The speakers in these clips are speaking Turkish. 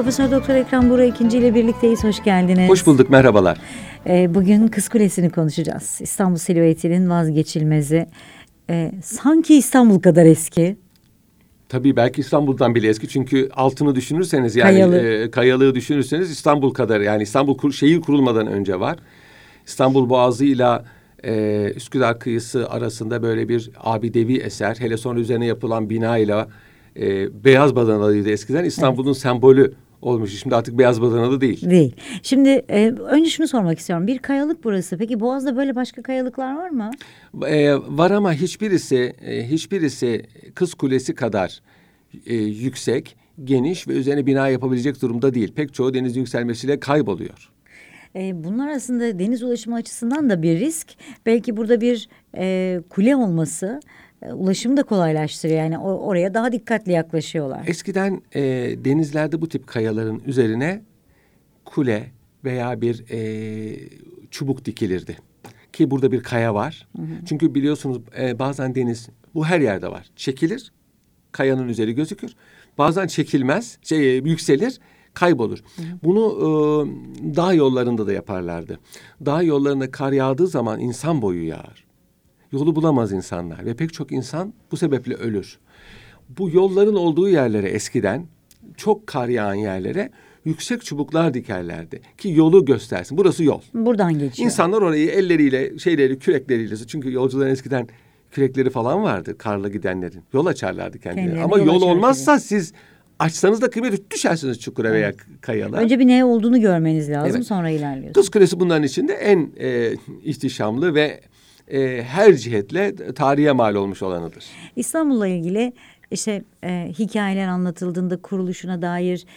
Profesör Doktor Ekrem Buğra ikinci ile birlikteyiz. Hoş geldiniz. Hoş bulduk, merhabalar. Bugün Kız Kulesi'ni konuşacağız. İstanbul silüetinin vazgeçilmezi. Sanki İstanbul kadar eski. Tabii belki İstanbul'dan bile eski, çünkü altını düşünürseniz, yani kayalığı düşünürseniz İstanbul kadar, yani İstanbul şehir kurulmadan önce var. İstanbul Boğazı ile Üsküdar kıyısı arasında böyle bir abidevi eser. Hele sonra üzerine yapılan binayla Beyaz Badanalıydı eskiden. İstanbul'un sembolü olmuş. Şimdi artık Beyaz Badanalı değil. Değil. Şimdi önce şunu sormak istiyorum. Bir kayalık burası. Peki Boğaz'da böyle başka kayalıklar var mı? Var ama hiçbirisi Kız Kulesi kadar yüksek, geniş ve üzerine bina yapabilecek durumda değil. Pek çoğu denizin yükselmesiyle kayboluyor. Bunlar aslında deniz ulaşımı açısından da bir risk. Belki burada bir kule olması ulaşımı da kolaylaştırıyor. Yani oraya daha dikkatli yaklaşıyorlar. Eskiden denizlerde bu tip kayaların üzerine kule veya bir çubuk dikilirdi. Ki burada bir kaya var. Hı hı. Çünkü biliyorsunuz bazen deniz, bu her yerde var, çekilir, kayanın üzeri gözükür. Bazen çekilmez, yükselir, kaybolur. Hı hı. Bunu dağ yollarında da yaparlardı. Dağ yollarında kar yağdığı zaman insan boyu yağar. Yolu bulamaz insanlar ve pek çok insan bu sebeple ölür. Bu yolların olduğu yerlere eskiden, çok kar yağan yerlere yüksek çubuklar dikerlerdi ki yolu göstersin. Burası yol. Buradan geçiyor. İnsanlar orayı elleriyle, kürekleriyle, çünkü yolcuların eskiden kürekleri falan vardı karla gidenlerin. Yol açarlardı kendilerine. Ama yol olmazsa siz açsanız da kıymet düşersiniz çukura veya kayalara. Önce bir ne olduğunu görmeniz lazım, sonra ilerliyorsunuz. Kız Kulesi bunların içinde en ihtişamlı ve her cihetle tarihe mal olmuş olanıdır. İstanbul'la ilgili işte hikayeler anlatıldığında kuruluşuna dair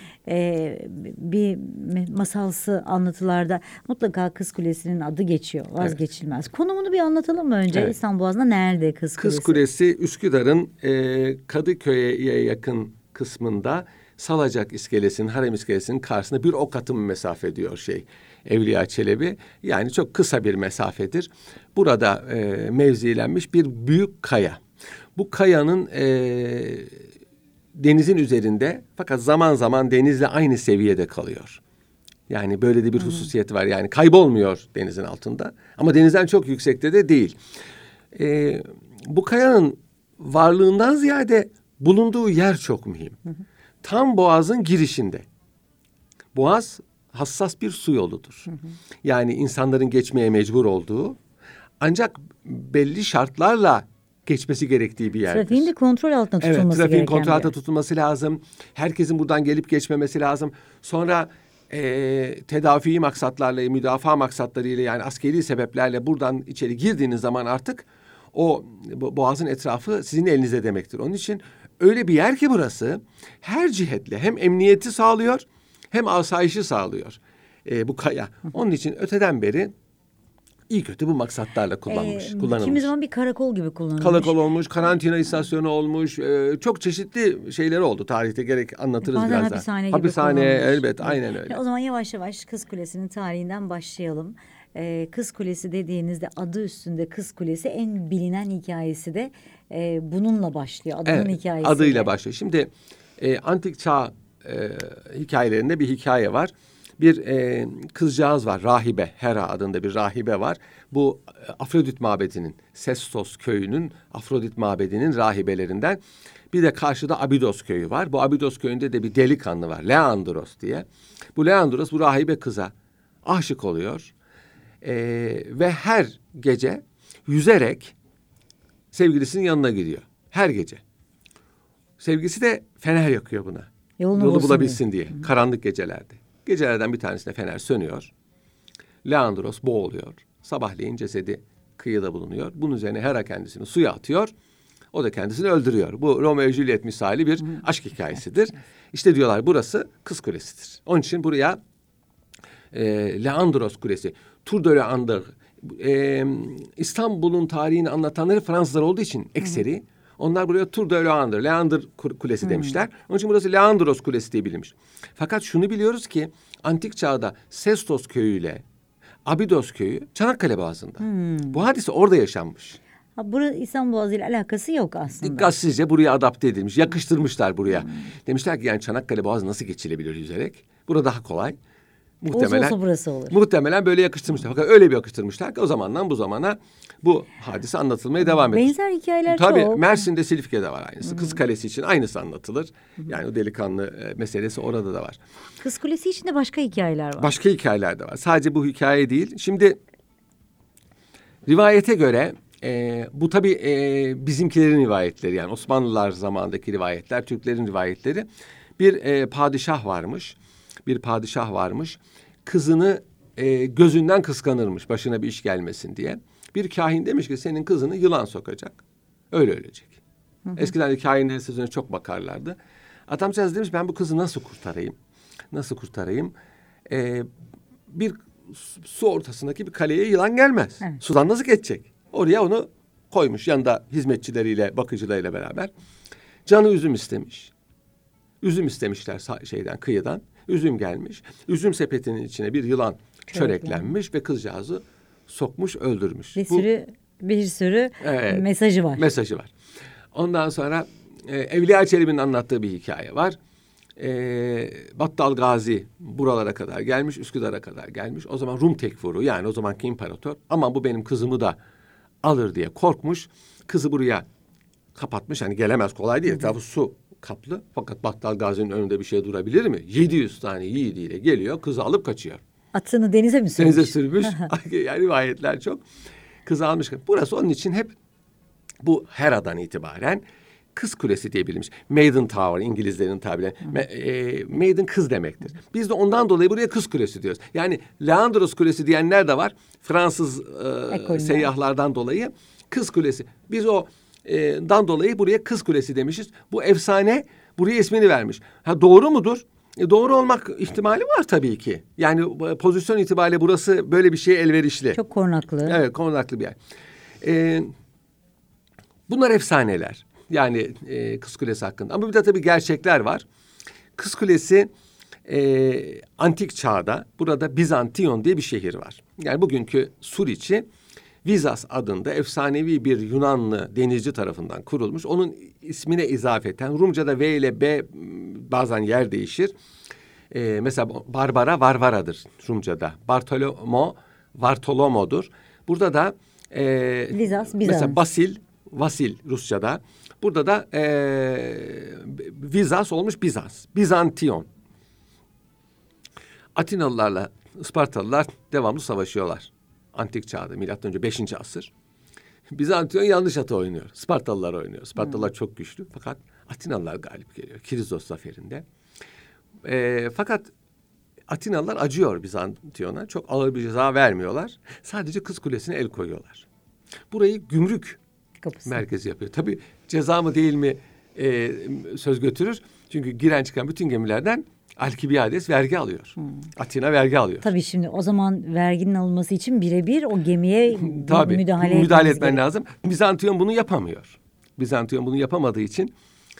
bir masalsı anlatılarda mutlaka Kız Kulesi'nin adı geçiyor. Vazgeçilmez. Evet. Konumunu bir anlatalım mı önce? Evet. İstanbul Boğazı'nda nerede Kız Kulesi? Kız Kulesi Üsküdar'ın Kadıköy'e yakın kısmında, Salacak iskelesinin, Harem iskelesinin karşısında bir ok atımı mesafe diyor Evliya Çelebi. Yani çok kısa bir mesafedir. Burada mevzilenmiş bir büyük kaya. Bu kayanın denizin üzerinde, fakat zaman zaman denizle aynı seviyede kalıyor. Yani böyle de bir hususiyeti var. Yani kaybolmuyor denizin altında. Ama denizden çok yüksekte de değil. Bu kayanın varlığından ziyade bulunduğu yer çok mühim. Tam Boğaz'ın girişinde. Boğaz hassas bir su yoludur. Yani insanların geçmeye mecbur olduğu, ancak belli şartlarla geçmesi gerektiği bir yerdir. Trafiğin de kontrol altında tutulması gereken. Evet, trafiğin kontrol altında tutulması lazım. Herkesin buradan gelip geçmemesi lazım. Sonra tedafi maksatlarla, müdafaa maksatlarıyla, yani askeri sebeplerle buradan içeri girdiğiniz zaman artık o boğazın etrafı sizin elinizde demektir. Onun için öyle bir yer ki burası her cihetle hem emniyeti sağlıyor hem asayişi sağlıyor bu kaya. Onun için öteden beri iyi kötü bu maksatlarla kullanılmış. Kimi zaman bir karakol gibi kullanılmış. Karakol olmuş, karantina istasyonu olmuş. Çok çeşitli şeyleri oldu tarihte, gerek anlatırız bazen birazdan. Hapishane gibi Hapishane, kullanılmış. elbet, aynen öyle. O zaman yavaş yavaş Kız Kulesi'nin tarihinden başlayalım. Kız Kulesi dediğinizde adı üstünde Kız Kulesi, en bilinen hikayesi de bununla başlıyor. Adının hikayesi. Adıyla başlıyor. Şimdi antik çağ hikayelerinde bir hikaye var. Bir kızcağız var, rahibe, Hera adında bir rahibe var. Bu Afrodit mabedinin, Sestos köyünün, Afrodit mabedinin rahibelerinden. Bir de karşıda Abidos köyü var. Bu Abidos köyünde de bir delikanlı var, Leandros diye. Bu Leandros bu rahibe kıza aşık oluyor. Ve her gece yüzerek sevgilisinin yanına gidiyor. Her gece. Sevgilisi de fener yakıyor buna. Yolu bulabilsin diye. Karanlık gecelerde. Gecelerden bir tanesinde fener sönüyor. Leandros boğuluyor. Sabahleyin cesedi kıyıda bulunuyor. Bunun üzerine Hera kendisini suya atıyor. O da kendisini öldürüyor. Bu Romeo Juliet misali bir aşk hikayesidir. İşte diyorlar burası Kız Kulesi'dir. Onun için buraya Leandros Kulesi, Tour de Leander, İstanbul'un tarihini anlatanları Fransızlar olduğu için ekseri, onlar buraya Tour de Leander, Leander Kulesi demişler. Onun için burası Leandros Kulesi diye bilinmiş. Fakat şunu biliyoruz ki antik çağda Sestos köyüyle Abidos köyü Çanakkale Boğazı'nda. Bu hadise orada yaşanmış. Burası İstanbul Boğazı ile alakası yok aslında. Dikkatsizce buraya adapte edilmiş, yakıştırmışlar buraya. Demişler ki yani Çanakkale Boğazı nasıl geçilebilir yüzerek? Burada daha kolay. Olsa burası olur. Muhtemelen böyle yakıştırmışlar. Fakat öyle bir yakıştırmışlar ki o zamandan bu zamana bu hadise anlatılmaya devam ediyor. Benzer hikayeler Tabii, çok. Mersin'de, Silifke'de var aynısı. Kız Kalesi için aynısı anlatılır. Yani o delikanlı meselesi orada da var. Kız Kulesi için de başka hikayeler var. Başka hikayeler de var. Sadece bu hikaye değil. Şimdi rivayete göre bu tabii bizimkilerin rivayetleri, yani Osmanlılar zamanındaki rivayetler, Türklerin rivayetleri. Bir padişah varmış. Bir padişah varmış. Kızını gözünden kıskanırmış başına bir iş gelmesin diye. Bir kahin demiş ki senin kızını yılan sokacak. Öyle ölecek. Eskiden de kahinlerin sözüne çok bakarlardı. Adamcağız demiş ben bu kızı nasıl kurtarayım? Nasıl kurtarayım? Bir su ortasındaki bir kaleye yılan gelmez. Evet. Sudan nasıl geçecek? Oraya onu koymuş yanında hizmetçileriyle, bakıcılarıyla beraber. Canı üzüm istemiş. Üzüm istemişler kıyıdan. Üzüm gelmiş. Üzüm sepetinin içine bir yılan çöreklenmiş ve kızcağızı sokmuş, öldürmüş. Bir sürü mesajı var. Mesajı var. Ondan sonra Evliya Çelebi'nin anlattığı bir hikaye var. Battal Gazi buralara kadar gelmiş, Üsküdar'a kadar gelmiş. O zaman Rum tekfuru, yani o zamanki imparator, ama bu benim kızımı da alır diye korkmuş. Kızı buraya kapatmış. Hani gelemez, kolay değil. Etrafı su kaplı. Fakat Battal Gazi'nin önünde bir şey durabilir mi? 700 tane yiğidiyle geliyor, kızı alıp kaçıyor. Atını denize mi sürmüş? Denize sürmüş. Yani rivayetler çok. Kızı almış. Burası onun için hep bu Hera'dan itibaren Kız Kulesi diye bilinmiş. Maiden Tower, İngilizlerin tabiriyle. Maiden kız demektir. Biz de ondan dolayı buraya Kız Kulesi diyoruz. Yani Leandros Kulesi diyenler de var. Fransız seyyahlardan dolayı Kız Kulesi. Biz dan dolayı buraya Kız Kulesi demişiz. Bu efsane buraya ismini vermiş. Ha, doğru mudur? Doğru olmak ihtimali var tabii ki. Yani pozisyon itibariyle burası böyle bir şeye elverişli. Çok korunaklı. Evet, korunaklı bir yer. Bunlar efsaneler. Yani Kız Kulesi hakkında. Ama bir de tabii gerçekler var. Kız Kulesi antik çağda, burada Bizantiyon diye bir şehir var. Yani bugünkü Suriçi, Vizas adında efsanevi bir Yunanlı denizci tarafından kurulmuş. Onun ismine izafeten Rumca'da V ile B bazen yer değişir. Mesela Barbara Varvara'dır Rumca'da. Bartolomo Vartolomo'dur. Burada da Bizans. Mesela Vasil Rusça'da. Burada da Vizas olmuş Bizans. Bizantiyon. Atinalılarla Ispartalılar devamlı savaşıyorlar. Antik çağda, milattan önce 5. asır. Bizantiyon yanlış atı oynuyor. Spartalılar oynuyor. Spartalılar çok güçlü. Fakat Atinalılar galip geliyor. Kirizos zaferinde. Fakat Atinalılar acıyor Bizantiyon'a. Çok ağır bir ceza vermiyorlar. Sadece Kız Kulesi'ne el koyuyorlar. Burayı gümrük kapısı merkezi yapıyor. Tabii ceza mı değil mi söz götürür. Çünkü giren çıkan bütün gemilerden Alkibiades vergi alıyor. Atina vergi alıyor. Tabii şimdi o zaman verginin alınması için birebir o gemiye müdahale etmen lazım. Bizantiyon bunu yapamıyor. Bizantiyon bunu yapamadığı için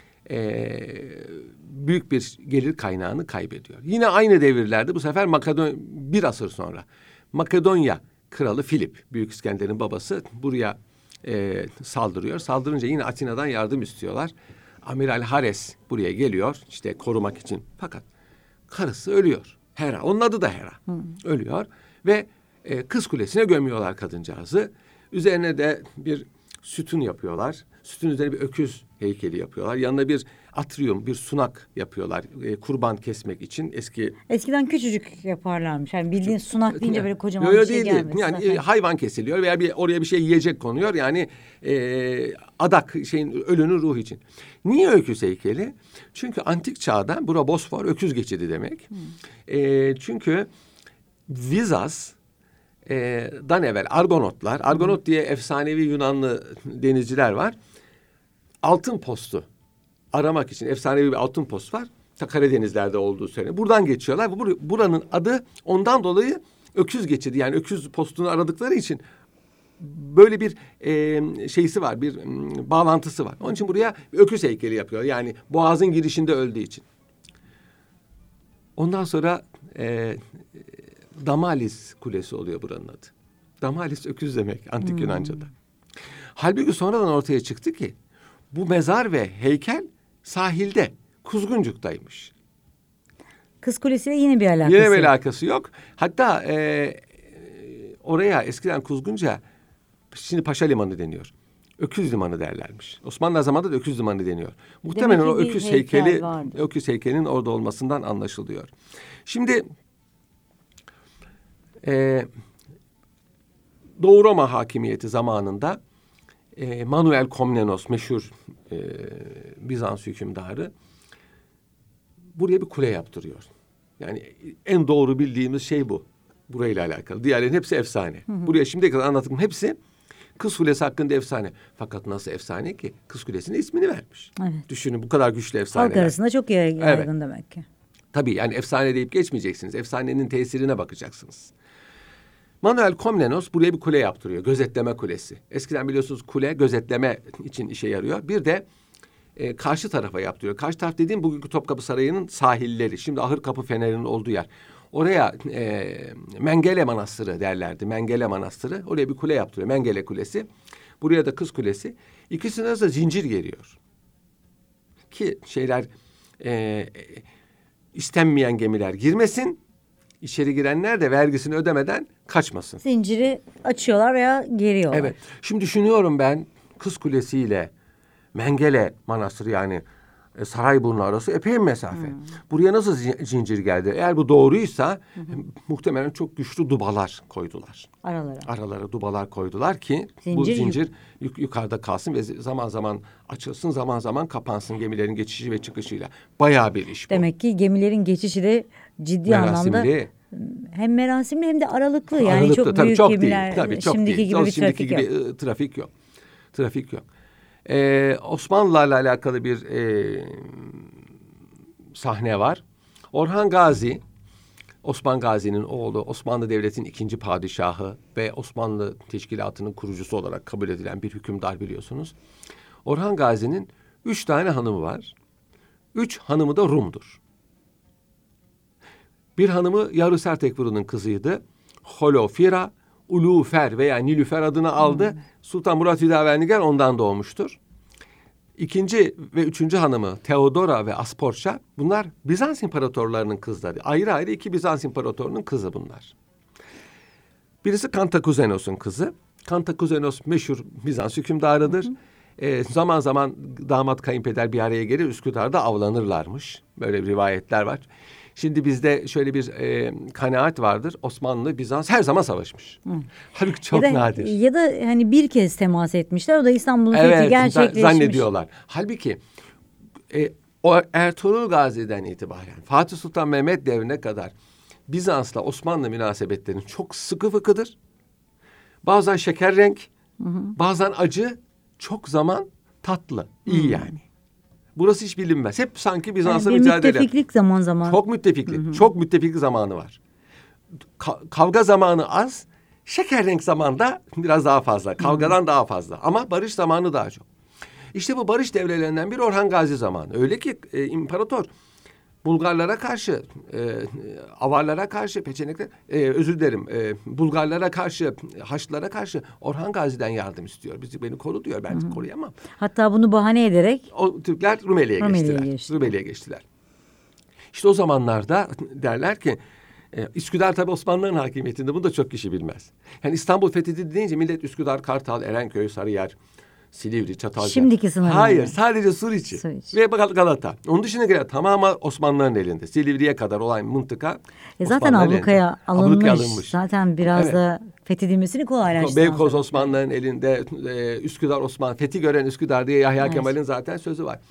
büyük bir gelir kaynağını kaybediyor. Yine aynı devirlerde bu sefer bir asır sonra Makedonya kralı Filip, Büyük İskender'in babası buraya saldırıyor. Saldırınca yine Atina'dan yardım istiyorlar. Amiral Hares buraya geliyor işte korumak için. Fakat karısı ölüyor. Hera, onun adı da Hera. Ölüyor ve Kız Kulesi'ne gömüyorlar kadıncağızı. Üzerine de bir sütun yapıyorlar. Sütun üzerine bir öküz heykeli yapıyorlar. Yanına bir atrium, bir sunak yapıyorlar. Kurban kesmek için Eskiden küçücük yaparlarmış. Yani bildiğin sunak deyince böyle kocaman bir şey gelmedi. Yani hayvan kesiliyor veya oraya bir şey yiyecek konuyor. Yani adak ölünün ruhu için. Niye öküz heykeli? Çünkü antik çağda Bosfor öküz geçidi demek. Çünkü Vizas dan evvel Argonot diye efsanevi Yunanlı denizciler var. Altın postu aramak için efsanevi bir altın post var. Ta Karadenizler'de olduğu söyleniyor. Buradan geçiyorlar. Buranın adı ondan dolayı öküz geçidi. Yani öküz postunu aradıkları için böyle bir şeysi var. Bir bağlantısı var. Onun için buraya öküz heykeli yapıyor. Yani boğazın girişinde öldüğü için. Ondan sonra Damalis Kulesi oluyor buranın adı. Damalis öküz demek antik Yunanca'da. Halbuki sonradan ortaya çıktı ki bu mezar ve heykel sahilde, Kuzguncuk'taymış. Kız Kulesi'yle yine bir alakası Yine bir yok. alakası yok. Hatta oraya eskiden Kuzgunca, şimdi Paşa Limanı deniyor. Öküz Limanı derlermiş. Osmanlı zamanında da Öküz Limanı deniyor. Muhtemelen Demek o ki bir öküz heykel heykeli, vardı. öküz heykelinin orada olmasından anlaşılıyor. Şimdi Doğu Roma hakimiyeti zamanında Manuel Komnenos, meşhur Bizans hükümdarı, buraya bir kule yaptırıyor. Yani en doğru bildiğimiz şey bu. Burayla alakalı. Diğerlerin hepsi efsane. Buraya şimdiye kadar anlattığım hepsi Kız Kulesi hakkında efsane. Fakat nasıl efsane ki? Kız Kulesi'ne ismini vermiş. Evet. Düşünün, bu kadar güçlü efsaneler. Halk arasında çok yaygın demek ki. Tabii yani efsane deyip geçmeyeceksiniz. Efsanenin tesirine bakacaksınız. Manuel Komnenos buraya bir kule yaptırıyor. Gözetleme kulesi. Eskiden biliyorsunuz kule gözetleme için işe yarıyor. Bir de karşı tarafa yaptırıyor. Karşı taraf dediğim bugünkü Topkapı Sarayı'nın sahilleri. Şimdi Ahırkapı Feneri'nin olduğu yer. Oraya Mengele Manastırı derlerdi. Mengele Manastırı. Oraya bir kule yaptırıyor. Mengele Kulesi. Buraya da Kız Kulesi. İkisine de zincir geliyor. Ki istenmeyen gemiler girmesin. İçeri girenler de vergisini ödemeden kaçmasın. Zinciri açıyorlar veya geriyorlar. Evet. Şimdi düşünüyorum ben, Kız Kulesi ile Mengele Manastırı, yani Sarayburnu arası epey bir mesafe. Buraya nasıl zincir geldi? Eğer bu doğruysa muhtemelen çok güçlü dubalar koydular. Aralara dubalar koydular ki bu zincir yukarıda kalsın ve zaman zaman açılsın, zaman zaman kapansın gemilerin geçişi ve çıkışıyla. Bayağı bir iş bu. Demek ki gemilerin geçişi de ciddi anlamda hem merasimli hem de aralıklı. Yani aralıklı, çok tabii, büyük çok gemiler. Değil, tabii, çok şimdiki değil. gibi bir Şimdiki trafik gibi yok. Trafik yok. Osmanlılarla alakalı bir sahne var. Orhan Gazi, Osman Gazi'nin oğlu, Osmanlı Devleti'nin 2. padişahı ve Osmanlı Teşkilatı'nın kurucusu olarak kabul edilen bir hükümdar, biliyorsunuz. Orhan Gazi'nin 3 tane hanımı var. 3 hanımı da Rum'dur. Bir hanımı Yarüser Tekfuru'nun kızıydı. Holofira, Ulufer veya Nilüfer adını aldı. Sultan Murat Hüdavendigar ondan doğmuştur. 2. ve 3. hanımı Teodora ve Asporça, bunlar Bizans imparatorlarının kızları. Ayrı ayrı 2 Bizans imparatorunun kızı bunlar. Birisi Kantakuzenos'un kızı. Kantakuzenos meşhur Bizans hükümdarıdır. Zaman zaman damat kayınpeder bir araya gelir, Üsküdar'da avlanırlarmış. Böyle rivayetler var. Şimdi bizde şöyle bir kanaat vardır. Osmanlı, Bizans her zaman savaşmış. Halbuki çok nadir. Ya da hani bir kez temas etmişler. O da İstanbul'un fethi gerçekleşmiş. Zannediyorlar. Halbuki o Ertuğrul Gazi'den itibaren Fatih Sultan Mehmet devrine kadar Bizans'la Osmanlı münasebetlerinin çok sıkı fıkıdır. Bazen şeker renk, bazen acı, çok zaman tatlı, iyi yani. Burası hiç bilinmez. Hep sanki Bizans'la mücadele. Müttefiklik zaman zaman. Çok müttefiklik. Çok müttefiklik zamanı var. Kavga zamanı az. Şeker renk zamanda biraz daha fazla. Kavgadan daha fazla. Ama barış zamanı daha çok. İşte bu barış devrelerinden biri Orhan Gazi zamanı. Öyle ki imparator Bulgarlara karşı, Avarlara karşı, Bulgarlara karşı, Haçlılara karşı Orhan Gazi'den yardım istiyor. Beni koru diyor, ben koruyamam. Hatta bunu bahane ederek o Türkler Rumeli'ye geçtiler. İşte o zamanlarda derler ki Üsküdar tabii Osmanlı'nın hakimiyetinde, bunu da çok kişi bilmez. Yani İstanbul fethedildi deyince millet Üsküdar, Kartal, Erenköy, Sarıyer, Silivri, Çatalca. Şimdiki sınırlar. Hayır, sadece Suriçi ve Galata. Onun dışında tamamı Osmanlıların elinde. Silivri'ye kadar olan mıntıka zaten ablukaya alınmış. Zaten biraz da fethedilmesini kolaylaştırdı. Beykoz Osmanlıların elinde, Üsküdar Osmanlı, fethi gören Üsküdar diye Yahya Kemal'in zaten sözü var.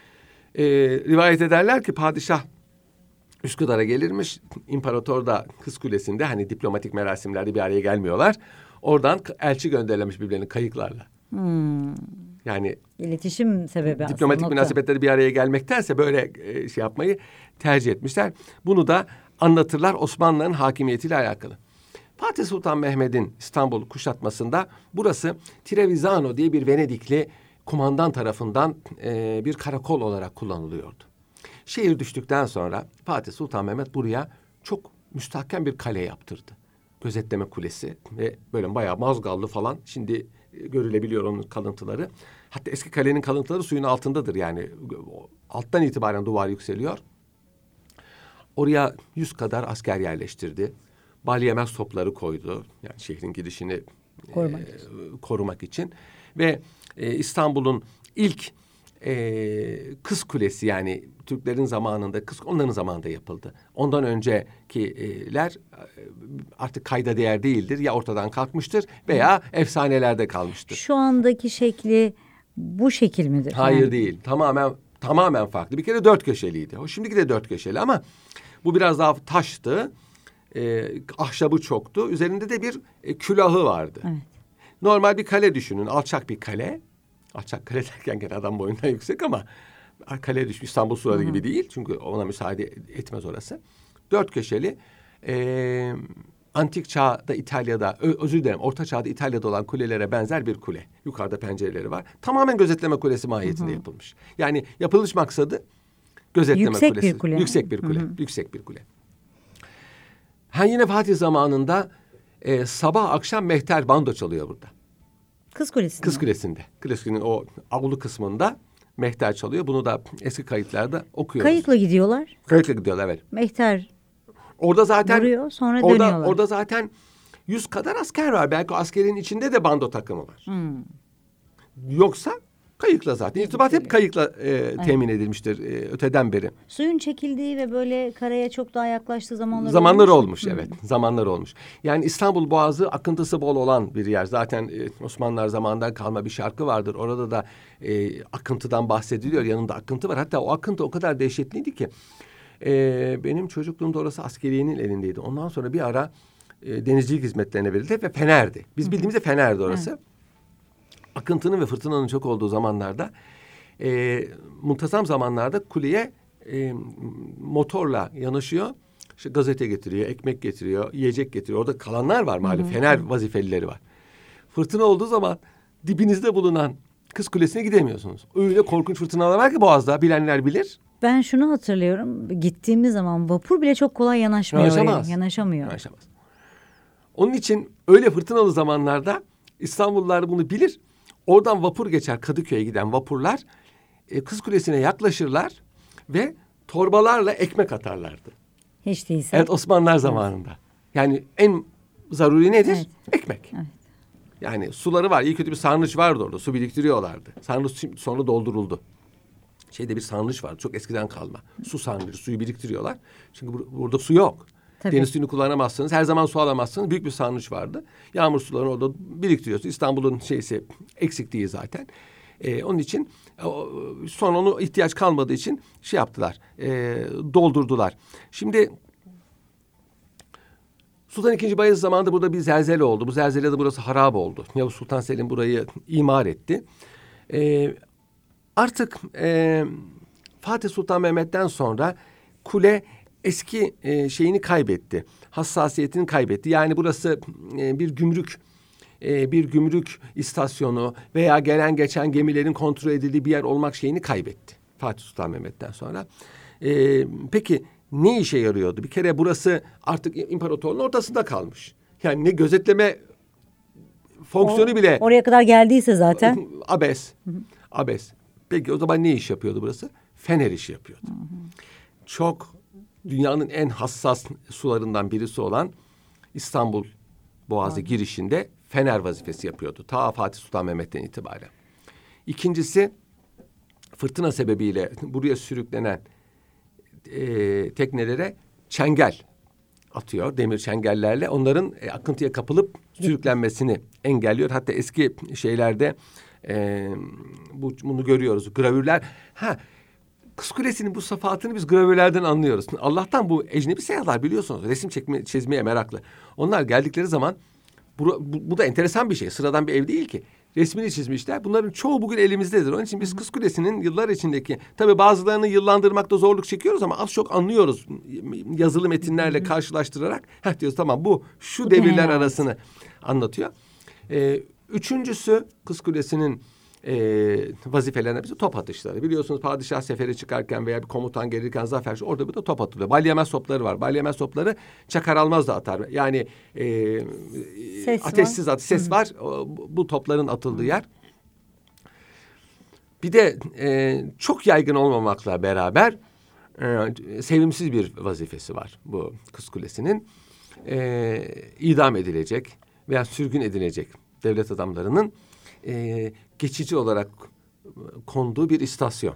Rivayet ederler ki padişah Üsküdar'a gelirmiş. İmparator da Kız Kulesi'nde, hani diplomatik merasimlerde bir araya gelmiyorlar. Oradan elçi gönderilmiş birbirlerine kayıklarla. Yani iletişim sebebi aslında. Diplomatik münasebetleri bir araya gelmektense böyle şey yapmayı tercih etmişler. Bunu da anlatırlar Osmanlı'nın hakimiyetiyle alakalı. Fatih Sultan Mehmet'in İstanbul kuşatmasında burası Trevizzano diye bir Venedikli kumandan tarafından bir karakol olarak kullanılıyordu. Şehir düştükten sonra Fatih Sultan Mehmet buraya çok müstahkem bir kale yaptırdı. Gözetleme kulesi ve böyle bayağı mazgallı falan. Şimdi görülebiliyor onun kalıntıları. Hatta eski kalenin kalıntıları suyun altındadır yani. Alttan itibaren duvar yükseliyor. Oraya 100 kadar asker yerleştirdi. Balyemez topları koydu. Yani şehrin girişini korumak için. Ve İstanbul'un ilk Kız Kulesi, yani Türklerin zamanında, onların zamanında yapıldı. Ondan öncekiler artık kayda değer değildir. Ya ortadan kalkmıştır veya efsanelerde kalmıştır. Şu andaki şekli bu şekil midir? Hayır, yani değil. Tamamen farklı. Bir kere 4 köşeliydi. O şimdiki de 4 köşeli ama bu biraz daha taştı. Ahşabı çoktu. Üzerinde de bir külahı vardı. Evet. Normal bir kale düşünün. Alçak bir kale. Alçak kale derken gene adam boyundan yüksek ama kale düşün. İstanbul surları gibi değil. Çünkü ona müsaade etmez orası. 4 köşeli. Antik çağda İtalya'da, özür dilerim, Orta çağda İtalya'da olan kulelere benzer bir kule. Yukarıda pencereleri var. Tamamen gözetleme kulesi mahiyetinde yapılmış. Yani yapılış maksadı gözetleme yüksek kulesi. Bir kule. Yüksek bir kule. Yüksek bir kule. Yine Fatih zamanında sabah akşam mehter bando çalıyor burada. Kız Kulesi'nde. Kız Kulesi'nde. Kulesinin o avlu kısmında mehter çalıyor. Bunu da eski kayıtlarda okuyoruz. Kayıkla gidiyorlar. Kayıkla gidiyorlar, evet. Mehter Orada zaten vuruyor, sonra dönüyorlar. Orada zaten 100 kadar asker var. Belki o askerin içinde de bando takımı var. Yoksa kayıkla zaten. İrtibat hep kayıkla temin edilmiştir öteden beri. Suyun çekildiği ve böyle karaya çok daha yaklaştığı zamanlar olmuş. Evet, zamanlar olmuş. Yani İstanbul Boğazı akıntısı bol olan bir yer. Zaten Osmanlılar zamanından kalma bir şarkı vardır. Orada da akıntıdan bahsediliyor. Yanında akıntı var. Hatta o akıntı o kadar dehşetliydi ki benim çocukluğumda orası askeriyenin elindeydi. Ondan sonra bir ara denizcilik hizmetlerine verildi ve fenerdi. Biz bildiğimizde fenerdi orası. Evet. Akıntının ve fırtınanın çok olduğu zamanlarda muntazam zamanlarda kuleye motorla yanaşıyor. İşte gazete getiriyor, ekmek getiriyor, yiyecek getiriyor. Orada kalanlar var malum. Fener vazifelileri var. Fırtına olduğu zaman dibinizde bulunan Kız Kulesi'ne gidemiyorsunuz. Öyle korkunç fırtınalar var ki Boğaz'da, bilenler bilir. Ben şunu hatırlıyorum. Gittiğimiz zaman vapur bile çok kolay yanaşamıyor. Yanaşamaz. Onun için öyle fırtınalı zamanlarda İstanbullular bunu bilir. Oradan vapur geçer, Kadıköy'e giden vapurlar. Kız Kulesi'ne yaklaşırlar ve torbalarla ekmek atarlardı. Hiç değilse. Evet, Osmanlılar zamanında. Yani en zaruri nedir? Evet. Ekmek. Evet. Yani suları var. İyi kötü bir sarnıç vardı orada. Su biriktiriyorlardı. Sarnıç sonra dolduruldu. Bir sarnıç vardı. Çok eskiden kalma. Su sarnıcı. Suyu biriktiriyorlar. Çünkü burada su yok. Tabii. Deniz suyunu kullanamazsınız. Her zaman su alamazsınız. Büyük bir sarnıç vardı. Yağmur sularını orada biriktiriyorsunuz. İstanbul'un eksikliği zaten. Onun için sonra onu ihtiyaç kalmadığı için yaptılar. Doldurdular. Şimdi Sultan II. Bayezid zamanında burada bir zelzele oldu. Bu zelzelede burası harap oldu. Yavuz Sultan Selim burayı imar etti. Artık Fatih Sultan Mehmet'ten sonra kule eski şeyini kaybetti. Hassasiyetini kaybetti. Yani burası bir gümrük istasyonu veya gelen geçen gemilerin kontrol edildiği bir yer olmak şeyini kaybetti. Fatih Sultan Mehmet'ten sonra. Peki ne işe yarıyordu? Bir kere burası artık imparatorluğun ortasında kalmış. Yani ne gözetleme fonksiyonu bile. Oraya kadar geldiyse zaten. Abes. Peki o zaman ne iş yapıyordu burası? Fener işi yapıyordu. Çok dünyanın en hassas sularından birisi olan İstanbul Boğazı girişinde fener vazifesi yapıyordu. Ta Fatih Sultan Mehmet'ten itibaren. İkincisi, fırtına sebebiyle buraya sürüklenen teknelere çengel atıyor. Demir çengellerle onların akıntıya kapılıp sürüklenmesini engelliyor. Hatta eski şeylerde bunu görüyoruz. Gravürler. Kız Kulesi'nin bu safahatını biz gravürlerden anlıyoruz. Allah'tan bu ecnebi seyyahlar biliyorsunuz. Resim çizmeye meraklı. Onlar geldikleri zaman bu da enteresan bir şey. Sıradan bir ev değil ki. Resmini çizmişler. Bunların çoğu bugün elimizdedir. Onun için biz Kız Kulesi'nin yıllar içindeki, tabii bazılarını yıllandırmakta zorluk çekiyoruz ama az çok anlıyoruz. Yazılı metinlerle karşılaştırarak diyoruz tamam bu devirler arasını anlatıyor. Üçüncüsü Kız Kulesi'nin vazifelerinden birisi top atışları. Biliyorsunuz padişah seferi çıkarken veya bir komutan gelirken zafer orada bir de top atılıyor. Balyamez topları var. Balyamez topları Çakar Almaz da atar. Yani ateşsiz ses var. Bu topların atıldığı yer. Bir de çok yaygın olmamakla beraber sevimsiz bir vazifesi var bu Kız Kulesi'nin. İdam edilecek veya sürgün edilecek devlet adamlarının geçici olarak konduğu bir istasyon.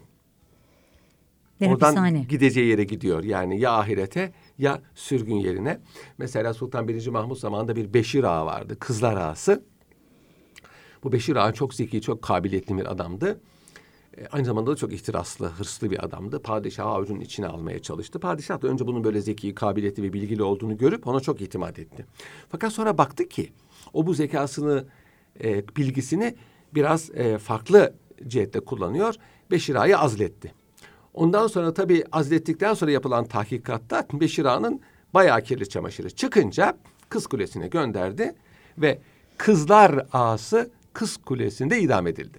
Oradan gideceği yere gidiyor. Yani ya ahirete ya sürgün yerine. Mesela Sultan 1. Mahmut zamanında bir Beşir Ağa vardı. Kızlar Ağası. Bu Beşir Ağa çok zeki, çok kabiliyetli bir adamdı. Aynı zamanda da çok ihtiraslı, hırslı bir adamdı. Padişahı avucunun içine almaya çalıştı. Padişah da önce bunun böyle zeki, kabiliyetli ve bilgili olduğunu görüp ona çok itimat etti. Fakat sonra baktı ki o bu zekasını, bilgisini biraz farklı cihette kullanıyor. Beşir Ağa'yı azletti. Ondan sonra tabii azlettikten sonra yapılan tahkikatta Beşir Ağa'nın bayağı kirli çamaşırı çıkınca Kız Kulesi'ne gönderdi ve Kızlar Ağası Kız Kulesi'nde idam edildi.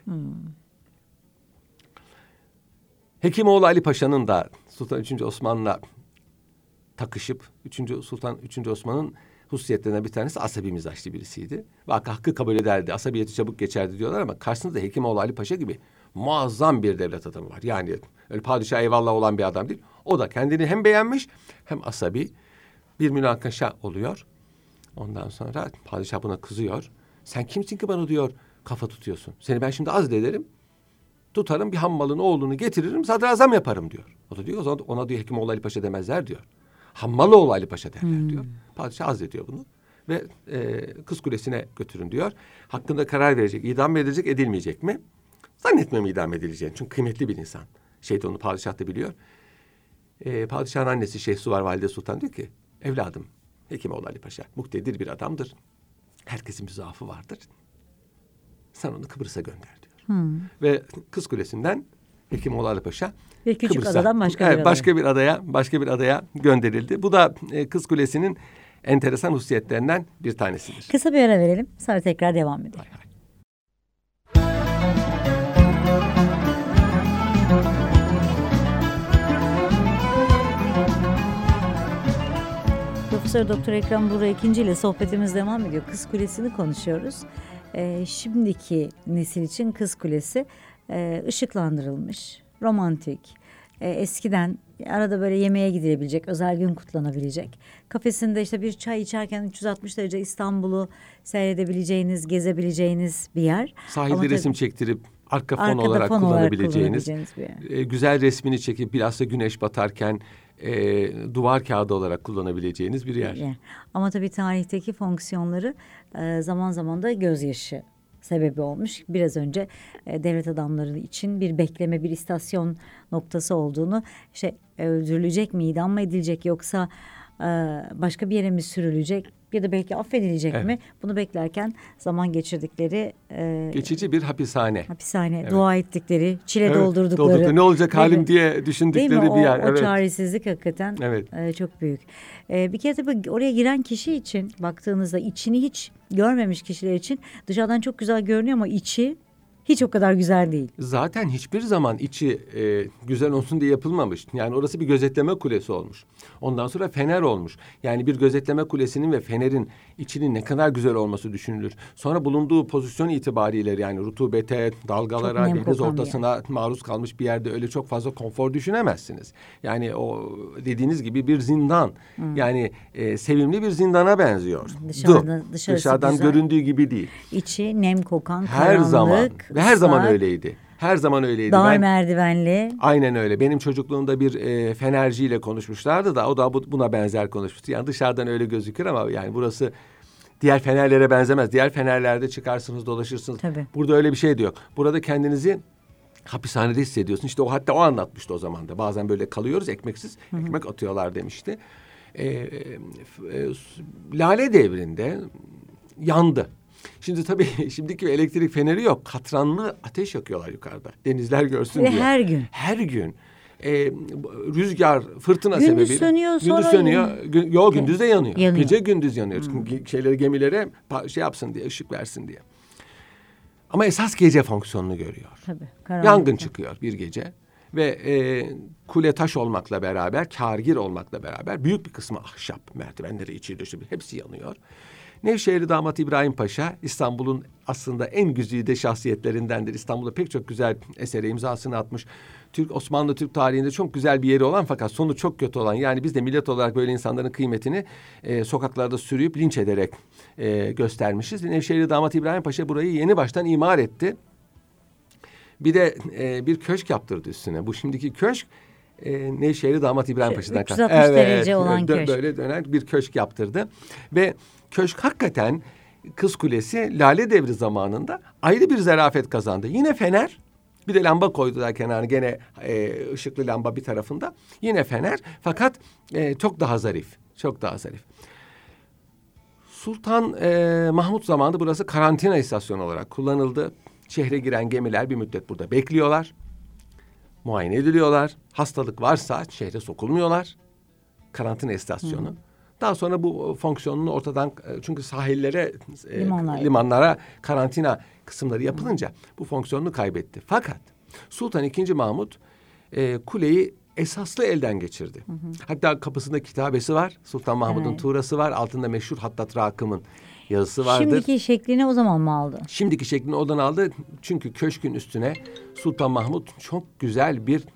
Hekimoğlu Ali Paşa'nın da Sultan 3. Osman'la takışıp Sultan 3. Osman'ın hususiyetlerinden bir tanesi asabi mizaçlı birisiydi. Ve hakkı kabul ederdi. Asabiyeti çabuk geçerdi diyorlar ama karşısında Hekimoğlu Ali Paşa gibi muazzam bir devlet adamı var. Yani öyle padişah eyvallah olan bir adam değil. O da kendini hem beğenmiş hem asabi. Bir münakaşa oluyor. Ondan sonra padişah buna kızıyor. Sen kimsin ki bana diyor kafa tutuyorsun. Seni ben şimdi azlederim. Tutarım bir hammalın oğlunu getiririm sadrazam yaparım diyor. O da diyor ona diyor Hekimoğlu Ali Paşa demezler diyor. Hammaloğlu Ali Paşa derler diyor. Padişah azlediyor bunu. Ve Kız Kulesi'ne götürün diyor. Hakkında karar verecek. İdam mı edilecek edilmeyecek mi? Zannetmiyorum idam edileceğini. Çünkü kıymetli bir insan. Onu padişah da biliyor. Padişahın annesi Şehsuvar Valide Sultan diyor ki evladım Hekimoğlu Ali Paşa muktedir bir adamdır. Herkesin bir zaafı vardır. Sen onu Kıbrıs'a gönder diyor. Ve Kız Kulesi'nden Hekimoğlu Ali Paşa bir küçük Kıbrıs'a, adadan başka bir adaya gönderildi. Bu da Kız Kulesi'nin enteresan hususiyetlerinden bir tanesidir. Kısa bir ara verelim. Sonra tekrar devam edelim. Hay hay. Profesör Doktor Ekrem Buğra İkinci ile sohbetimiz devam ediyor. Kız Kulesi'ni konuşuyoruz. Şimdiki nesil için Kız Kulesi ışıklandırılmış, romantik, eskiden arada böyle yemeğe gidilebilecek, özel gün kutlanabilecek. Kafesinde işte bir çay içerken 360 derece İstanbul'u seyredebileceğiniz, gezebileceğiniz bir yer. Sahilde resim çektirip arka fon olarak kullanabileceğiniz bir yer. Güzel resmini çekip bilhassa güneş batarken duvar kağıdı olarak kullanabileceğiniz bir yer. Ama tabii tarihteki fonksiyonları zaman zaman da gözyaşı sebebi olmuş. Biraz önce devlet adamları için bir bekleme, bir istasyon noktası olduğunu, öldürülecek mi, idam mı edilecek yoksa başka bir yere mi sürülecek ya da belki affedilecek mi? Bunu beklerken zaman geçirdikleri geçici bir hapishane. Evet. Dua ettikleri, çile doldurdukları. Ne olacak halim diye düşündükleri bir yer. O çaresizlik hakikaten çok büyük. Bir kere tabii oraya giren kişi için baktığınızda içini hiç görmemiş kişiler için dışarıdan çok güzel görünüyor ama içi hiç o kadar güzel değil. Zaten hiçbir zaman içi güzel olsun diye yapılmamış. Yani orası bir gözetleme kulesi olmuş. Ondan sonra fener olmuş. Yani bir gözetleme kulesinin ve fenerin içinin ne kadar güzel olması düşünülür. Sonra bulunduğu pozisyon itibariyle yani rutubete, dalgalara, deniz ortasına maruz kalmış bir yerde öyle çok fazla konfor düşünemezsiniz. Yani o dediğiniz gibi bir zindan. Yani sevimli bir zindana benziyor. Dışarıdan göründüğü gibi değil. İçi nem kokan, her zaman. Ve her zaman öyleydi. Her zaman öyleydi. Dar merdivenli. Aynen öyle. Benim çocukluğumda bir fenerciyle konuşmuşlardı da o da buna benzer konuşmuştu. Yani dışarıdan öyle gözükür ama yani burası diğer fenerlere benzemez. Diğer fenerlerde çıkarsınız, dolaşırsınız. Tabii. Burada öyle bir şey de yok. Burada kendinizi hapishanede hissediyorsun. İşte hatta o anlatmıştı o zaman da. Bazen böyle kalıyoruz ekmeksiz. Ekmek atıyorlar demişti. Lale Devri'nde yandı. Şimdi tabii şimdiki elektrik feneri yok. Katranlı ateş yakıyorlar yukarıda. Denizler görsün diye. Her gün. Her gün. Rüzgar, fırtına gündüz sebebiyle. Sönüyor, gündüz sönüyor. Gündüz de yanıyor. Gece gündüz yanıyor. Hmm. Çünkü gemilere yapsın diye, ışık versin diye. Ama esas gece fonksiyonunu görüyor. Tabii, Yangın çıkıyor bir gece ve kule taş olmakla beraber, kârgir olmakla beraber büyük bir kısmı ahşap, merdivenleri içi dışı hepsi yanıyor. Nevşehirli damat İbrahim Paşa, İstanbul'un aslında en güzide şahsiyetlerindendir. İstanbul'da pek çok güzel esere imzasını atmış. Osmanlı Türk tarihinde çok güzel bir yeri olan fakat sonu çok kötü olan, yani biz de millet olarak böyle insanların kıymetini sokaklarda sürüyüp linç ederek göstermişiz. Nevşehirli damat İbrahim Paşa burayı yeni baştan imar etti. Bir de bir köşk yaptırdı üstüne. Bu şimdiki köşk Nevşehirli damat İbrahim Paşa'dan 360 derece olan köşk. Böyle dönen bir köşk yaptırdı. Ve köşk hakikaten Kız Kulesi Lale Devri zamanında ayrı bir zarafet kazandı. Yine fener, bir de lamba koydular kenarına, gene ışıklı lamba bir tarafında. Yine fener fakat çok daha zarif, çok daha zarif. Sultan Mahmut zamanında burası karantina istasyonu olarak kullanıldı. Şehre giren gemiler bir müddet burada bekliyorlar. Muayene ediliyorlar. Hastalık varsa şehre sokulmuyorlar. Karantina istasyonu. Daha sonra bu fonksiyonunu ortadan, çünkü sahillere, limanlara karantina kısımları yapılınca bu fonksiyonunu kaybetti. Fakat Sultan II. Mahmut kuleyi esaslı elden geçirdi. Hatta kapısında kitabesi var. Sultan Mahmud'un tuğrası var. Altında meşhur Hattat Rakım'ın yazısı vardır. Şimdiki şeklini o zaman mı aldı? Şimdiki şeklini odan aldı. Çünkü köşkün üstüne Sultan Mahmut çok güzel bir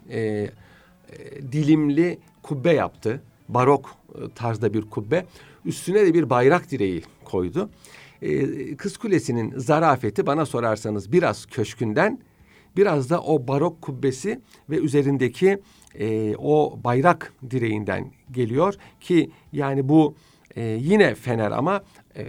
dilimli kubbe yaptı. Barok tarzda bir kubbe. Üstüne de bir bayrak direği koydu. Kız Kulesi'nin zarafeti bana sorarsanız biraz köşkünden, biraz da o barok kubbesi ve üzerindeki o bayrak direğinden geliyor ki yani bu yine fener ama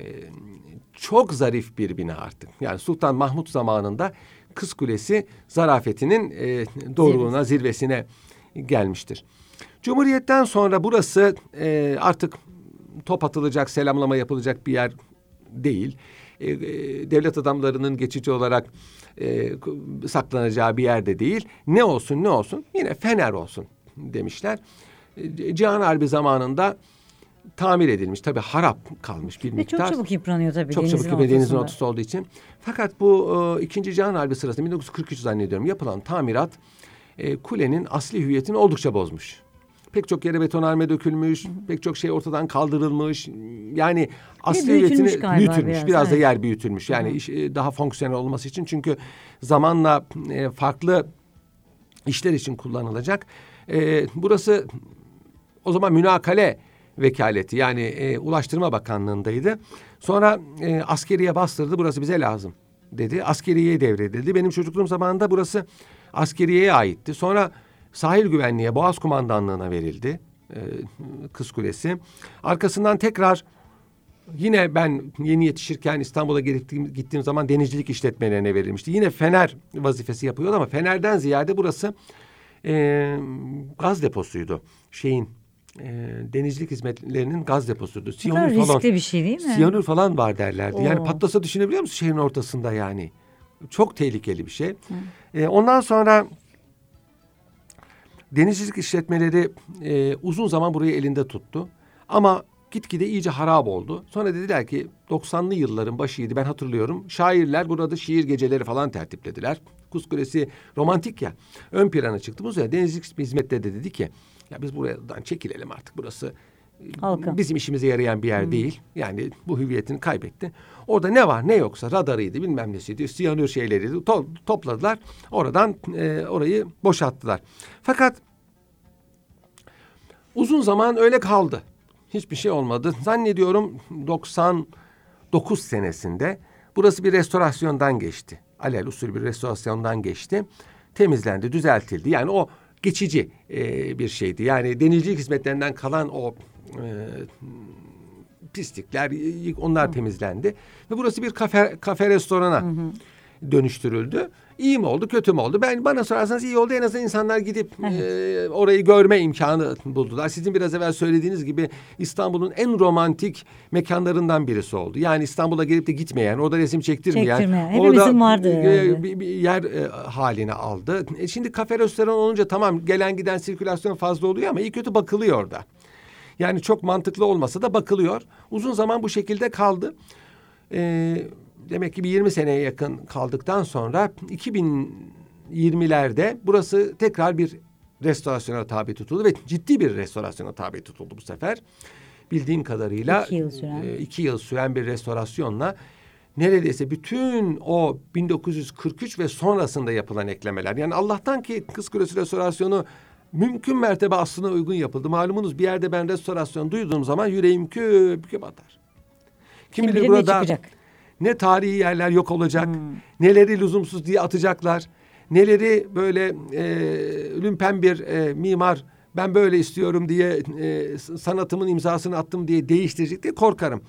çok zarif bir bina artık. Yani Sultan Mahmut zamanında Kız Kulesi zarafetinin doğruluğuna, zirvesine gelmiştir. Cumhuriyetten sonra burası artık top atılacak, selamlama yapılacak bir yer değil. Devlet adamlarının geçici olarak saklanacağı bir yerde değil. Ne olsun ne olsun yine fener olsun demişler. Cihan Harbi zamanında tamir edilmiş. Tabii harap kalmış bir miktar. Ve çok çabuk yıpranıyor tabii. Çok çabuk yıpranıyor denizin ortası olduğu için. Fakat bu 2. Cihan Harbi sırasında 1943 zannediyorum yapılan tamirat kulenin asli hüviyetini oldukça bozmuş. Pek çok yere betonarme dökülmüş, pek çok şey ortadan kaldırılmış. Yani asli hüviyetini büyütülmüş. Biraz da yer büyütülmüş. Yani daha fonksiyonel olması için. Çünkü zamanla farklı işler için kullanılacak. Burası o zaman münakale vekaleti, yani Ulaştırma Bakanlığı'ndaydı. Sonra askeriye bastırdı, burası bize lazım dedi. Askeriyeye devredildi. Benim çocukluğum zamanında burası askeriyeye aitti. Sonra Sahil Güvenliğe, Boğaz Kumandanlığı'na verildi Kız Kulesi. Arkasından tekrar yine ben yeni yetişirken İstanbul'a gittiğim zaman denizcilik işletmelerine verilmişti. Yine fener vazifesi yapıyordu ama fenerden ziyade burası gaz deposuydu. Denizcilik hizmetlerinin gaz deposuydu. Siyanür falan. Riskli bir şey değil mi? Siyanür falan var derlerdi. Yani patlasa düşünebiliyor musun şehrin ortasında yani? Çok tehlikeli bir şey. Ondan sonra denizcilik işletmeleri uzun zaman burayı elinde tuttu. Ama gitgide iyice harap oldu. Sonra dediler ki 90'lı yılların başıydı, ben hatırlıyorum. Şairler burada şiir geceleri falan tertiplediler. Kız Kulesi romantik ya. Ön plana çıktı. Bu sefer denizcilik hizmetleri de dedi ki ya biz buradan çekilelim artık. Burası bizim işimize yarayan bir yer değil. Yani bu hüviyetini kaybetti. Orada ne var ne yoksa radarıydı, bilmem nesiydi, siyanür şeyleriydi. Topladılar. Oradan orayı boşalttılar. Fakat uzun zaman öyle kaldı. Hiçbir şey olmadı. Zannediyorum 99 senesinde burası bir restorasyondan geçti. Alelüsül bir restorasyondan geçti. Temizlendi, düzeltildi. Yani o geçici bir şeydi. Yani denizcilik hizmetlerinden kalan o pislikler, onlar temizlendi. Ve burası bir kafe restorana dönüştürüldü. İyi mi oldu, kötü mü oldu? Bana sorarsanız iyi oldu. En azından insanlar gidip orayı görme imkanı buldular. Sizin biraz evvel söylediğiniz gibi İstanbul'un en romantik mekanlarından birisi oldu. Yani İstanbul'a gelip de gitmeyen, orada resim çektirmeyen. Hepimizin vardı. Bir yer haline aldı. Şimdi kafe restoran olunca tamam, gelen giden sirkülasyon fazla oluyor ama iyi kötü bakılıyor da. Yani çok mantıklı olmasa da bakılıyor. Uzun zaman bu şekilde kaldı. demek ki bir 20 seneye yakın kaldıktan sonra 2020'lerde burası tekrar bir restorasyona tabi tutuldu ve ciddi bir restorasyona tabi tutuldu bu sefer. Bildiğim kadarıyla 2 yıl süren bir restorasyonla neredeyse bütün o 1943 ve sonrasında yapılan eklemeler. Yani Allah'tan ki Kız Kulesi restorasyonu mümkün mertebe aslına uygun yapıldı. Malumunuz bir yerde ben restorasyon duyduğum zaman yüreğim küp batar. Kim bilir burada ne tarihi yerler yok olacak, neleri lüzumsuz diye atacaklar, neleri böyle lümpen bir mimar ben böyle istiyorum diye sanatımın imzasını attım diye değiştirecek diye korkarım.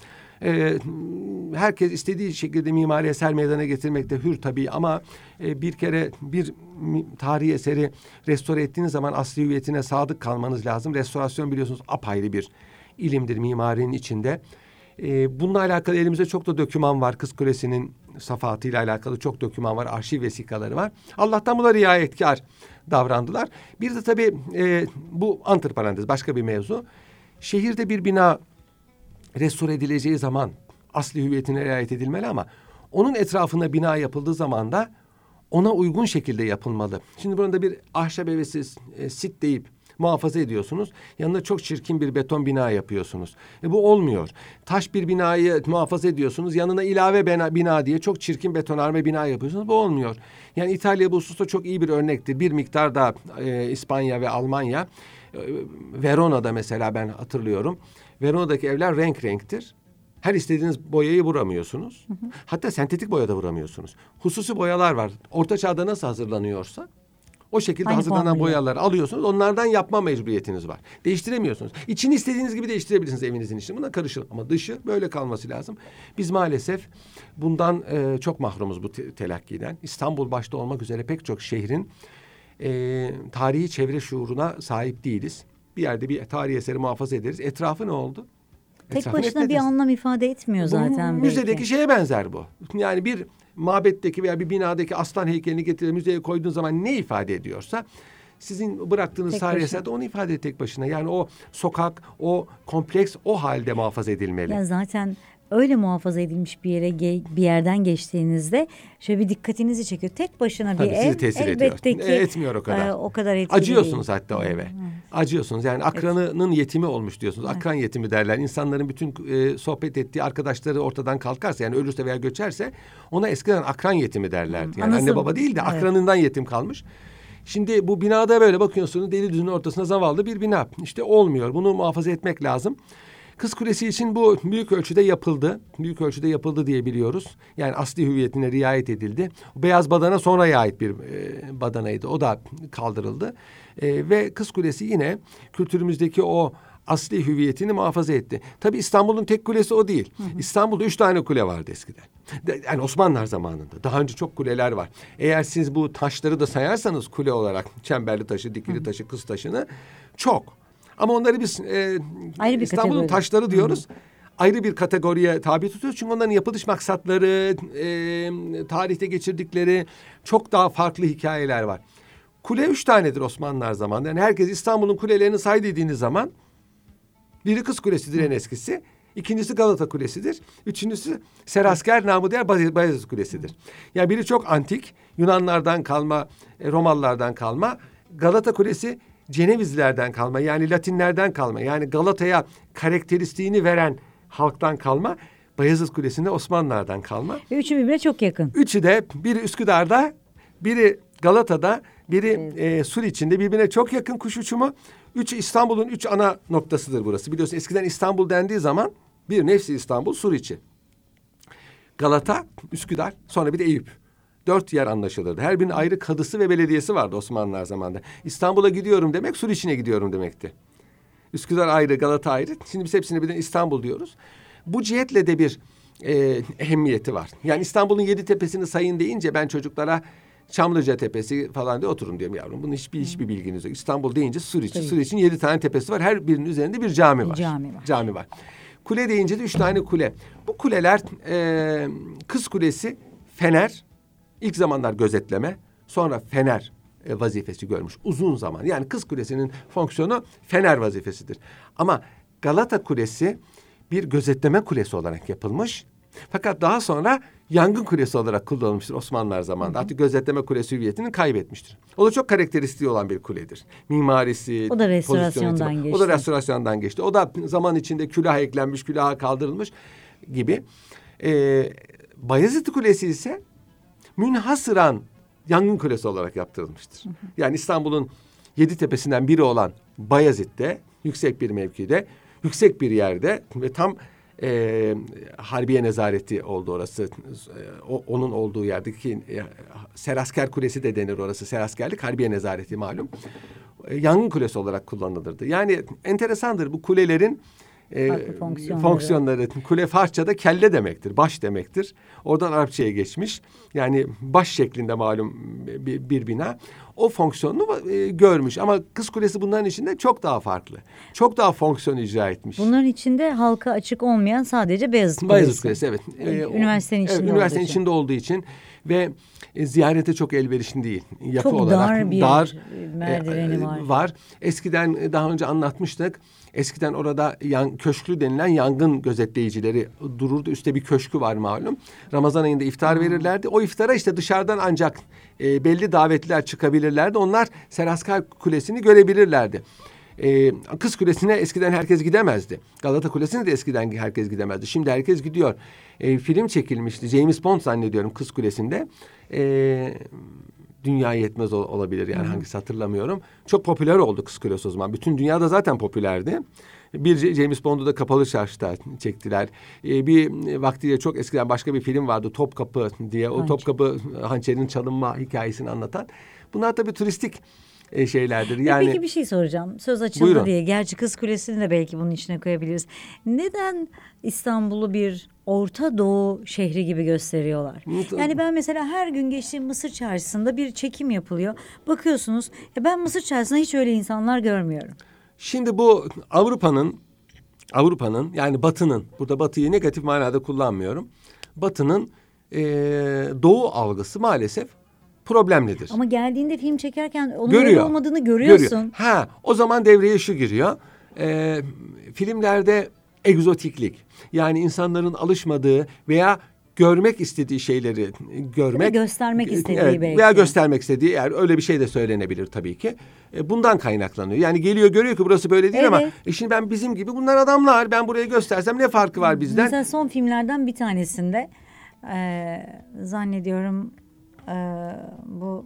Herkes istediği şekilde mimari eser meydana getirmekte hür tabii ama bir kere bir tarihi eseri restore ettiğiniz zaman asli hüviyetine sadık kalmanız lazım. Restorasyon biliyorsunuz apayrı bir ilimdir mimarinin içinde. Bununla alakalı elimizde çok da doküman var. Kız Kulesi'nin safahatıyla alakalı çok doküman var. Arşiv vesikaları var. Allah'tan buna riayetkar davrandılar. Bir de tabii bu antiparantez başka bir mevzu. Şehirde bir bina restore edileceği zaman asli hüviyetine riayet edilmeli ama onun etrafına bina yapıldığı zaman da ona uygun şekilde yapılmalı. Şimdi burada bir ahşap evesi sit deyip muhafaza ediyorsunuz. Yanına çok çirkin bir beton bina yapıyorsunuz. Bu olmuyor. Taş bir binayı muhafaza ediyorsunuz. Yanına ilave bina diye çok çirkin betonarme bina yapıyorsunuz. Bu olmuyor. Yani İtalya bu hususta çok iyi bir örnektir. Bir miktar da İspanya ve Almanya. Verona'da mesela ben hatırlıyorum. Verona'daki evler renktir. Her istediğiniz boyayı vuramıyorsunuz. Hatta sentetik boya da vuramıyorsunuz. Hususi boyalar var. Orta Çağ'da nasıl hazırlanıyorsa o şekilde hazırlanan boyaları alıyorsunuz. Onlardan yapma mecburiyetiniz var. Değiştiremiyorsunuz. İçini istediğiniz gibi değiştirebilirsiniz evinizin içini. Buna karışın ama dışı böyle kalması lazım. Biz maalesef bundan çok mahrumuz bu telakkiden. İstanbul başta olmak üzere pek çok şehrin tarihi çevre şuuruna sahip değiliz. Bir yerde bir tarihi eseri muhafaza ederiz. Etrafı ne oldu? Tek başına bir anlam ifade etmiyor zaten. Müzedeki şeye benzer bu. Yani bir mabetteki veya bir binadaki aslan heykelini getirip müzeye koyduğun zaman ne ifade ediyorsa sizin bıraktığınız tarihi eserde onu ifade tek başına. Yani o sokak, o kompleks o halde muhafaza edilmeli. Ya zaten öyle muhafaza edilmiş bir yerden geçtiğinizde şöyle bir dikkatinizi çekiyor. Tek başına bir ev elbette ki etmiyor o kadar. O kadar etkili. Acıyorsunuz hatta o eve. Acıyorsunuz. Yani akranının yetimi olmuş diyorsunuz. Akran yetimi derler. İnsanların bütün sohbet ettiği arkadaşları ortadan kalkarsa yani ölürse veya göçerse ona eskiden akran yetimi derlerdi. Yani anne baba değil de akranından yetim kalmış. Şimdi bu binada böyle bakıyorsunuz deli düzünün ortasına zavallı bir bina. İşte olmuyor. Bunu muhafaza etmek lazım. Kız Kulesi için bu büyük ölçüde yapıldı. Büyük ölçüde yapıldı diye biliyoruz. Yani asli hüviyetine riayet edildi. Beyaz badana sonraya ait bir badanaydı. O da kaldırıldı. Ve Kız Kulesi yine kültürümüzdeki o asli hüviyetini muhafaza etti. Tabii İstanbul'un tek kulesi o değil. İstanbul'da 3 tane kule vardı eskiden. Yani Osmanlılar zamanında. Daha önce çok kuleler var. Eğer siz bu taşları da sayarsanız kule olarak çemberli taşı, dikili taşı, kız taşını çok. Ama onları biz İstanbul'un taşları diyoruz. Ayrı bir kategoriye tabi tutuyoruz. Çünkü onların yapılış maksatları, tarihte geçirdikleri çok daha farklı hikayeler var. Kule 3 tanedir Osmanlılar zamanında. Yani herkes İstanbul'un kulelerini say dediğiniz zaman biri Kız Kulesi'dir en eskisi. İkincisi Galata Kulesi'dir. Üçüncüsü Serasker namı diğer Bayezid Kulesi'dir. Yani biri çok antik. Yunanlardan kalma, Romalılardan kalma. Galata Kulesi Cenevizlilerden kalma. Yani Latinlerden kalma. Yani Galata'ya karakteristiğini veren halktan kalma. Bayezid Kulesi'nde Osmanlılardan kalma. Ve üçü birbirine çok yakın. Üçü de biri Üsküdar'da, biri Galata'da, biri Sur içinde birbirine çok yakın kuş uçumu. Üçü İstanbul'un 3 ana noktasıdır burası. Biliyorsun eskiden İstanbul dendiği zaman bir nefsi İstanbul Sur içi. Galata, Üsküdar, sonra bir de Eyüp. 4 yer anlaşılırdı. Her birinin ayrı kadısı ve belediyesi vardı Osmanlılar zamanında. İstanbul'a gidiyorum demek Sur içine gidiyorum demekti. Üsküdar ayrı, Galata ayrı. Şimdi biz hepsine birden İstanbul diyoruz. Bu cihetle de bir ehemmiyeti var. Yani İstanbul'un 7 tepesini sayın deyince ben çocuklara Çamlıca Tepesi falan diye oturun diyorum yavrum. Bunun hiçbir bilginiz yok. İstanbul deyince Sur içi. Sur için 7 tane tepesi var. Her birinin üzerinde bir cami var. Cami var. Kule deyince de 3 tane kule. Bu kuleler Kız Kulesi, Fener, ilk zamanlar gözetleme, sonra Fener vazifesi görmüş uzun zaman. Yani Kız Kulesi'nin fonksiyonu Fener vazifesidir. Ama Galata Kulesi bir gözetleme kulesi olarak yapılmış. Fakat daha sonra yangın kulesi olarak kullanılmıştır Osmanlılar zamanında. Artık gözetleme kulesi hüviyetini kaybetmiştir. O da çok karakteristiği olan bir kuledir. Mimarisi, o da restorasyondan geçti. O da restorasyondan geçti. O da zaman içinde külah eklenmiş, külaha kaldırılmış gibi. Bayezid Kulesi ise münhasıran yangın kulesi olarak yaptırılmıştır. Yani İstanbul'un 7 tepesinden biri olan Bayezid'de, yüksek bir mevkide, yüksek bir yerde ve tam Harbiye Nezareti oldu orası. Onun olduğu yerdeki Serasker Kulesi de denir orası. Seraskerlik, Harbiye Nezareti malum. Yangın kulesi olarak kullanılırdı. Yani enteresandır bu kulelerin fonksiyonları. Kule Farsça'da kelle demektir, baş demektir. Oradan Arapçaya geçmiş. Yani baş şeklinde malum bir bina. O fonksiyonunu görmüş. Ama Kız Kulesi bunların içinde çok daha farklı. Çok daha fonksiyon icra etmiş. Bunların içinde halka açık olmayan sadece Beyazıt Kulesi. Beyazıt Kulesi, evet. Üniversitenin içinde, üniversitenin içinde olduğu için ve ziyarete çok elverişli değil. Yapı çok olarak dar bir merdiveni var. Eskiden daha önce anlatmıştık. Eskiden orada köşklü denilen yangın gözetleyicileri dururdu. Üstte bir köşkü var malum. Ramazan ayında iftar verirlerdi. O iftara işte dışarıdan ancak belli davetliler çıkabilirlerdi. Onlar Serasker Kulesi'ni görebilirlerdi. Kız Kulesi'ne eskiden herkes gidemezdi. Galata Kulesi'ne de eskiden herkes gidemezdi. Şimdi herkes gidiyor. Film çekilmişti. James Bond zannediyorum Kız Kulesi'nde. Dünya yetmez olabilir yani hangisi hatırlamıyorum. Çok popüler oldu Kız Kulesi o zaman. Bütün dünyada zaten popülerdi. Bir James Bond'u da Kapalı Çarşı'da çektiler. Bir vaktiyle çok eskiden başka bir film vardı Topkapı diye. O Topkapı hançerinin çalınma hikayesini anlatan. Bunlar tabii turistik şeylerdir. Yani peki bir şey soracağım. Söz açıldı buyurun diye. Gerçi Kız Kulesi'ni de belki bunun içine koyabiliriz. Neden İstanbul'u bir Orta Doğu şehri gibi gösteriyorlar? Yani ben mesela her gün geçtiğim Mısır Çarşısı'nda bir çekim yapılıyor. Bakıyorsunuz ben Mısır Çarşısı'nda hiç öyle insanlar görmüyorum. Şimdi bu Avrupa'nın yani Batı'nın, burada Batı'yı negatif manada kullanmıyorum. Batı'nın Doğu algısı maalesef problemlidir. Ama geldiğinde film çekerken onun öyle olmadığını görüyorsun. O zaman devreye şu giriyor. Filmlerde egzotiklik, yani insanların alışmadığı veya görmek istediği şeyleri görmek, göstermek istediği belki. Veya göstermek istediği, yani öyle bir şey de söylenebilir tabii ki. Bundan kaynaklanıyor. Yani geliyor görüyor ki burası böyle değil ama şimdi ben bizim gibi bunlar adamlar. Ben buraya göstersem ne farkı var bizden? Mesela son filmlerden bir tanesinde zannediyorum bu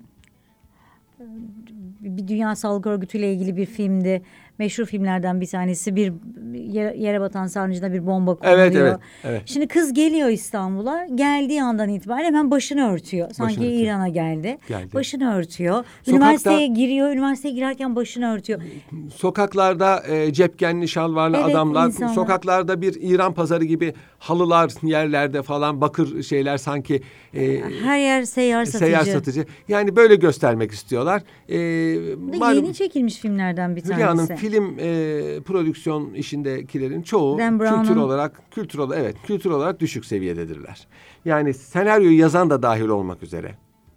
bir Dünya Sağlık Örgütü ile ilgili bir filmdi. Meşhur filmlerden bir tanesi. Bir yere batan sarnıcına bir bomba konuluyor. Evet. Şimdi kız geliyor İstanbul'a. Geldiği andan itibaren hemen başını örtüyor. Sanki İran'a geldi. Başını örtüyor. Üniversiteye giriyor. Üniversiteye girerken başını örtüyor. Sokaklarda cepkenli şalvarlı adamlar. İnsanlar. Sokaklarda bir İran pazarı gibi halılar yerlerde falan, bakır şeyler sanki. Her yer seyyar satıcı. Yani böyle göstermek istiyorlar. Yeni çekilmiş filmlerden bir tanesi. Hanım, film prodüksiyon işindekilerin çoğu kültür olarak düşük seviyededirler. Yani senaryoyu yazan da dahil olmak üzere.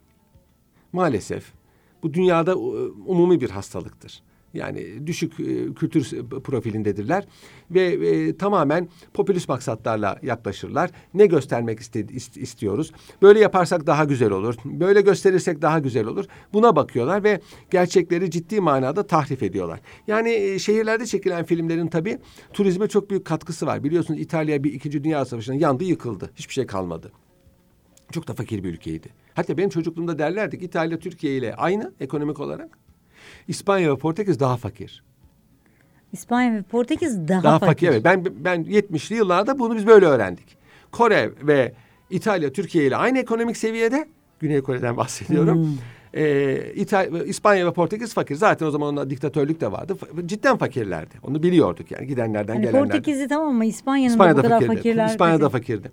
Maalesef bu dünyada umumi bir hastalıktır. Yani düşük kültür profilindedirler ve tamamen popülist maksatlarla yaklaşırlar. Ne göstermek istiyoruz? Böyle yaparsak daha güzel olur. Böyle gösterirsek daha güzel olur. Buna bakıyorlar ve gerçekleri ciddi manada tahrif ediyorlar. Yani şehirlerde çekilen filmlerin tabii turizme çok büyük katkısı var. Biliyorsunuz İtalya 2. Dünya Savaşı'nda yandı, yıkıldı. Hiçbir şey kalmadı. Çok da fakir bir ülkeydi. Hatta benim çocukluğumda derlerdi ki İtalya Türkiye ile aynı ekonomik olarak. İspanya ve Portekiz daha fakir. İspanya ve Portekiz daha fakir. Evet. Ben 70'li yıllarda bunu biz böyle öğrendik. Kore ve İtalya Türkiye ile aynı ekonomik seviyede. Güney Kore'den bahsediyorum. İspanya ve Portekiz fakir. Zaten o zaman onda diktatörlük de vardı. Cidden fakirlerdi. Onu biliyorduk yani gidenlerden gelenlerden. Portekiz'i tamam ama İspanya'nın da bu kadar fakirler. İspanya'da fakirdi.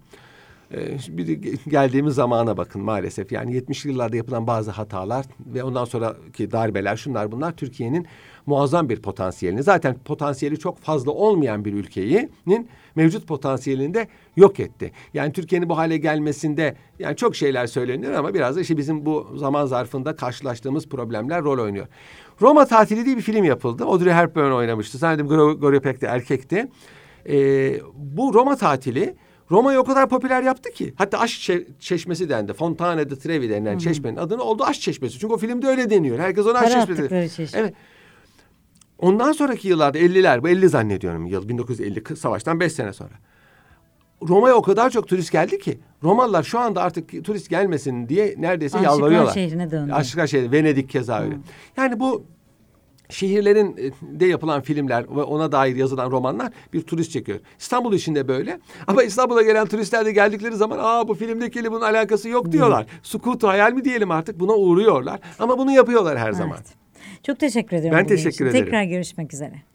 Geldiğimiz zamana bakın maalesef. Yani 70'li yıllarda yapılan bazı hatalar ve ondan sonraki darbeler, şunlar bunlar Türkiye'nin muazzam bir potansiyelini, zaten potansiyeli çok fazla olmayan bir ülkenin mevcut potansiyelini de yok etti. Yani Türkiye'nin bu hale gelmesinde yani çok şeyler söyleniyor ama biraz da işte bizim bu zaman zarfında karşılaştığımız problemler rol oynuyor. Roma Tatili diye bir film yapıldı. Audrey Hepburn oynamıştı. Zannediyorum Gloria Peck de erkekti. Bu Roma Tatili Roma'yı o kadar popüler yaptı ki. Hatta aşk çeşmesi dendi. Fontana di Trevi denilen çeşmenin adını oldu aşk çeşmesi. Çünkü o filmde öyle deniyor. Herkes ona aşk Para çeşmesi attıkları diyor. çeşme. Evet. Ondan sonraki yıllarda 50'ler, bu 50 zannediyorum yıl 1950 savaştan 5 sene sonra. Roma'ya o kadar çok turist geldi ki Romalılar şu anda artık turist gelmesin diye neredeyse yalvarıyorlar. Aşıklar şehrine döndü. Aşıklar şehri, Venedik keza öyle. Yani bu şehirlerin de yapılan filmler ve ona dair yazılan romanlar bir turist çekiyor. İstanbul için de böyle. Ama İstanbul'a gelen turistler de geldikleri zaman bu filmdekiyle bunun alakası yok diyorlar. Sukutu hayal mi diyelim artık, buna uğruyorlar. Ama bunu yapıyorlar her zaman. Çok teşekkür ediyorum. Ben teşekkür ederim. Tekrar görüşmek üzere.